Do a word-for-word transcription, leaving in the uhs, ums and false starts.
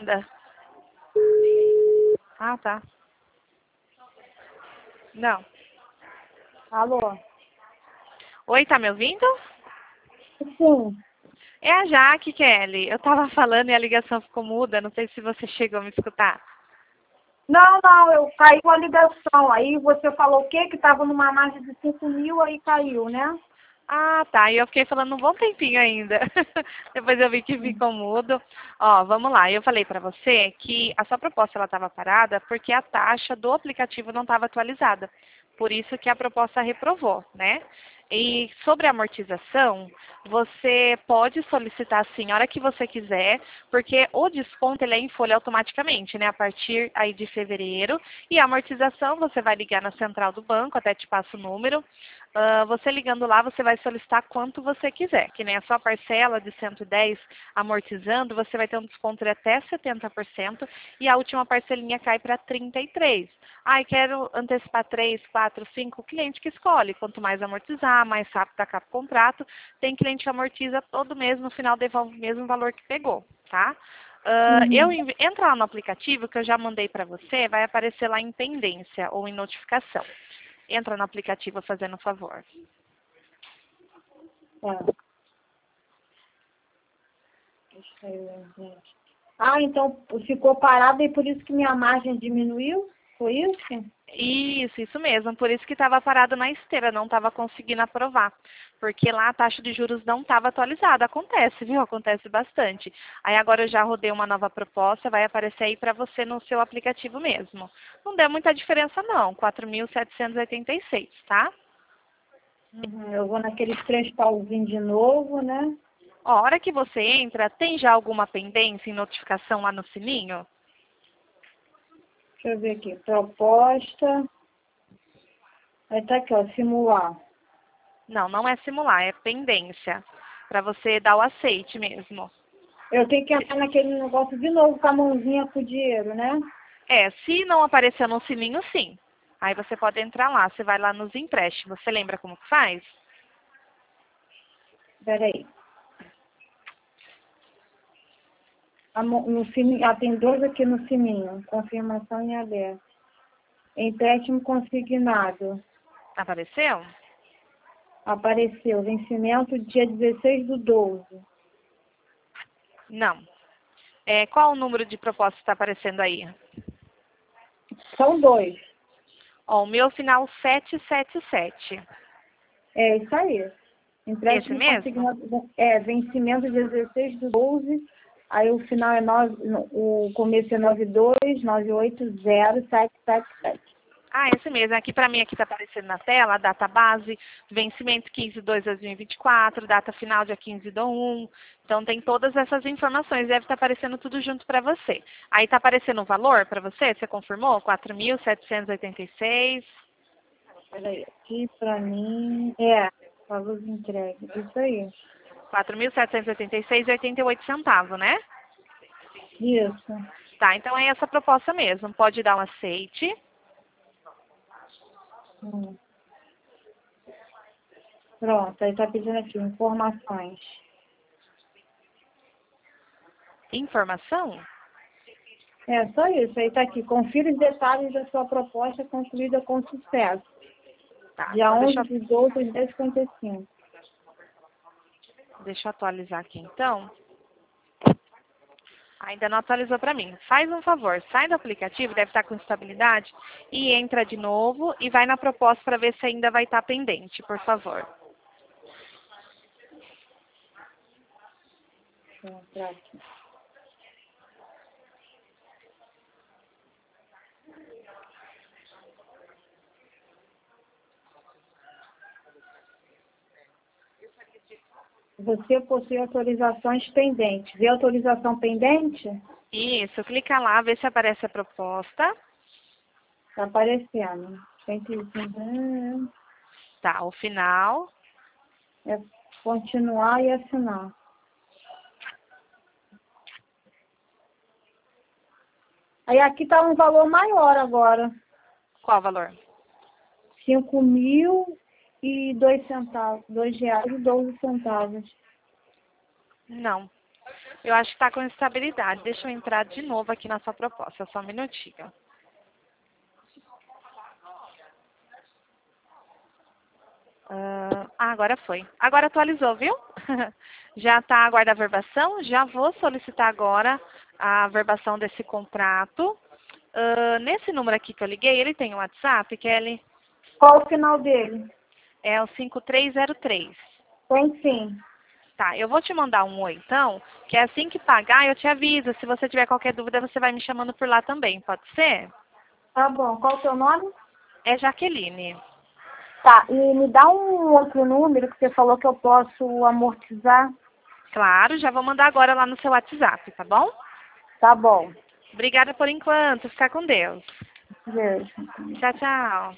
parada. Ah, tá. Não. Alô? Oi, tá me ouvindo? Sim. É a Jaque, Kelly. Eu tava falando e a ligação ficou muda. Não sei se você chegou a me escutar. Não, não, eu caiu a ligação. Aí você falou o quê? Que estava numa margem de cinco mil, aí caiu, né? Ah, tá. E eu fiquei falando um bom tempinho ainda. Depois eu vi que ficou mudo. Ó, vamos lá. Eu falei para você que a sua proposta ela estava parada porque a taxa do aplicativo não estava atualizada. Por isso que a proposta reprovou, né? E sobre a amortização, você pode solicitar sim a hora que você quiser, porque o desconto ele é em folha automaticamente, né? A partir aí de fevereiro. E a amortização, você vai ligar na central do banco, até te passo o número. Uh, você ligando lá, você vai solicitar quanto você quiser, que nem a sua parcela de cento e dez amortizando, você vai ter um desconto de até setenta por cento e a última parcelinha cai para trinta e três por cento. Ai, quero antecipar três, quatro, cinco, o cliente que escolhe. Quanto mais amortizar, mais rápido acaba o contrato. Tem cliente que amortiza todo mês, no final devolve o mesmo valor que pegou, tá? Uh, eu Uhum. entra lá no aplicativo que eu já mandei para você, vai aparecer lá em pendência ou em notificação. Entra no aplicativo fazendo um favor. É. Deixa eu ver, gente. Ah, então ficou parado e por isso que minha margem diminuiu? Foi isso? Isso, isso mesmo. Por isso que estava parado na esteira, não estava conseguindo aprovar. Porque lá a taxa de juros não estava atualizada. Acontece, viu? Acontece bastante. Aí agora eu já rodei uma nova proposta, vai aparecer aí para você no seu aplicativo mesmo. Não deu muita diferença não, quatro mil setecentos e oitenta e seis, tá? Uhum. Eu vou naqueles três pauzinhos de novo, né? Ó, a hora que você entra, tem já alguma pendência em notificação lá no sininho? Deixa eu ver aqui. Proposta. Aí tá aqui, ó, simular. Não, não é simular, é pendência. Para você dar o aceite mesmo. Eu tenho que entrar naquele negócio de novo com a mãozinha com o dinheiro, né? É, se não aparecer no sininho, sim. Aí você pode entrar lá, você vai lá nos empréstimos. Você lembra como que faz? Peraí. A mo- No sininho, ah, tem dois aqui no sininho. Confirmação em aberto. Empréstimo consignado. Apareceu? Apareceu. Vencimento dia dezesseis do doze. Não. É, qual o número de propostas que está aparecendo aí? São dois. Ó, o meu final sete sete sete. É isso aí. Esse Empréstimo mesmo? consignado. É, vencimento dia dezesseis do doze. Aí o final é nove, o começo é nove dois nove oito zero sete sete sete. Ah, esse mesmo. Aqui para mim aqui está aparecendo na tela a data base, vencimento quinze de dois de dois mil e vinte e quatro, data final dia quinze do um. Então tem todas essas informações, deve estar aparecendo tudo junto para você. Aí está aparecendo o valor para você? Você confirmou? quatro mil setecentos e oitenta e seis. Peraí, aqui pra mim. É, valor de entrega. Isso aí. quatro mil setecentos e oitenta e seis e oitenta e oito centavos, né? Isso. Tá, então é essa proposta mesmo. Pode dar um aceite. Hum. Pronto, aí tá pedindo aqui informações. Informação? É só isso, aí tá aqui. Confira os detalhes da sua proposta concluída com sucesso. Tá, Dia então onze deixa, de doze de dez e cinquenta e cinco. deixa eu atualizar aqui então. Ainda não atualizou para mim. Faz um favor, sai do aplicativo, deve estar com estabilidade, e entra de novo e vai na proposta para ver se ainda vai estar pendente, por favor. Deixa eu entrar aqui. Você possui autorizações pendentes. Vê autorização pendente? Isso, clica lá, vê se aparece a proposta. Tá aparecendo. cento e cinco. Tá, o final. É continuar e assinar. Aí aqui tá um valor maior agora. Qual o valor? Cinco mil e dois centavos. Dois reais e doze centavos. Não. Eu acho que está com estabilidade. Deixa eu entrar de novo aqui na sua proposta, só um minutinho. Ah, agora foi. Agora atualizou, viu? Já está aguarda a verbação. Já vou solicitar agora a verbação desse contrato. Ah, nesse número aqui que eu liguei, ele tem um WhatsApp, Kelly? Qual o final dele? É o cinco três zero três. Tem sim. Tá, eu vou te mandar um oi, então, que é assim que pagar, eu te aviso. Se você tiver qualquer dúvida, você vai me chamando por lá também, pode ser? Tá bom. Qual o seu nome? É Jaqueline. Tá. E me dá um outro número que você falou que eu posso amortizar. Claro, já vou mandar agora lá no seu WhatsApp, tá bom? Tá bom. Obrigada por enquanto, fica com Deus. Beijo. Tchau, tchau.